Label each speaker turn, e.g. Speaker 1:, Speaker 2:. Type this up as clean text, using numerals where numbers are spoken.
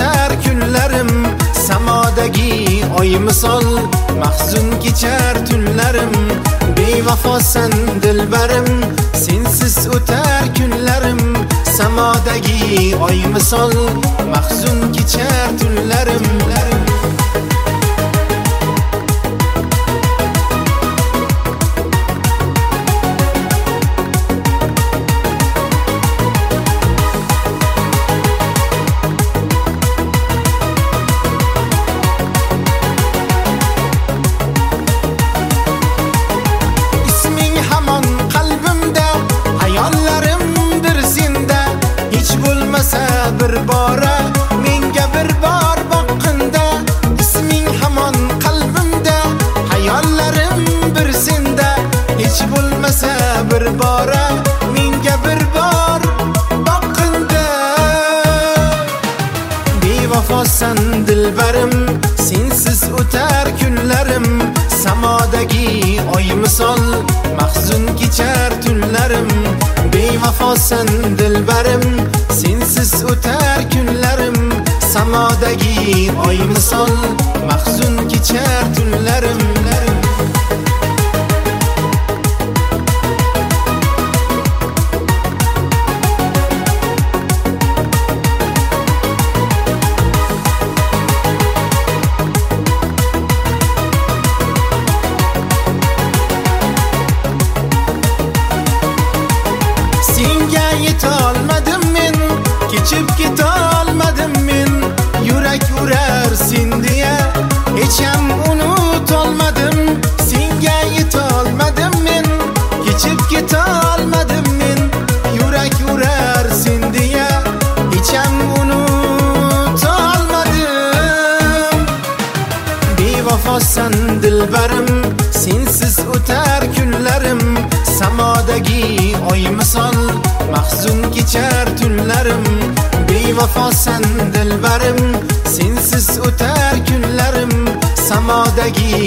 Speaker 1: o'tar kunlarim, samodagi oy misol mahzun kechar tunlarim. Bevafosan dilbarim, sensiz o'tar kunlarim, samodagi oy misol mahzun kechar tunlarim. Bir bora menga bir bor boqqinda, isming hamon qalbimda, hayollarim bir senda. Hech bo'lmasa bir bora menga bir bor boqqinda. Bevafosan dilbarim, sensiz o'tar kunlarim, samodagi oy misol mahzun kechar tunlarim. Bevafosan dilbarim, sensiz o'tar kunlarim, samodagi oy misol mahzun kechar tunlarim. Senga yetolmadim men, kechib ketolmadim men, yurak urar sen deya hech ham unutolmadim. Senga yetolmadim men, kechib ketolmadim men, yurak urar sen deya hech ham unutolmadim. Bevafosan dilbarim, sensiz o'tar kunlarim, samodagi oy misol mahzun kechar tunlarim. Bevafosan dilbarim, sensiz o'tar kunlarim, samodagi